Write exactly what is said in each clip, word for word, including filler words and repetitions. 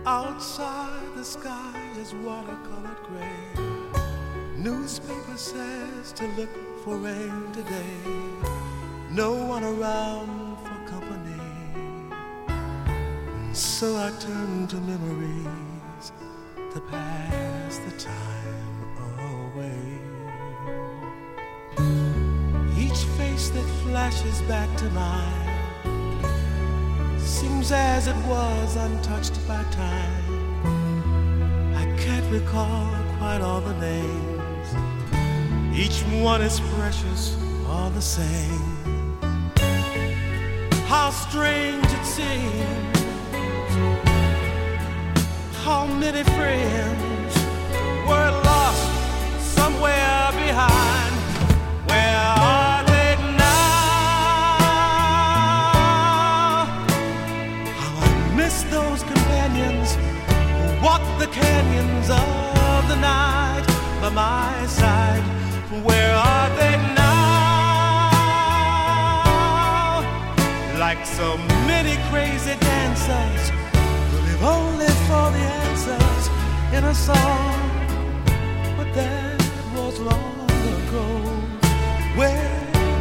Outside the sky is watercolored gray. Newspaper says to look for rain today. No one around for company, so I turn to memories to pass the time away. Each face that flashes back to mine seems as it was untouched by time. I can't recall quite all the names. Each one is precious, all the same. How strange it seems, how many friends were lost somewhere behind. Where are they now? How I miss those companions who walked the canyons of the night by my side. Where are they now? Like so many crazy dancers who live only for the answers in a song. But that was long ago. Where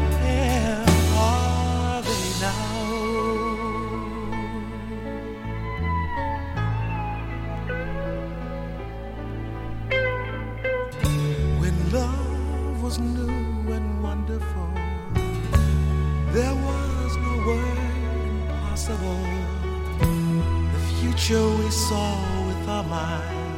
are they now? When love was new and wonderful, there was no word impossible. The future we saw with our minds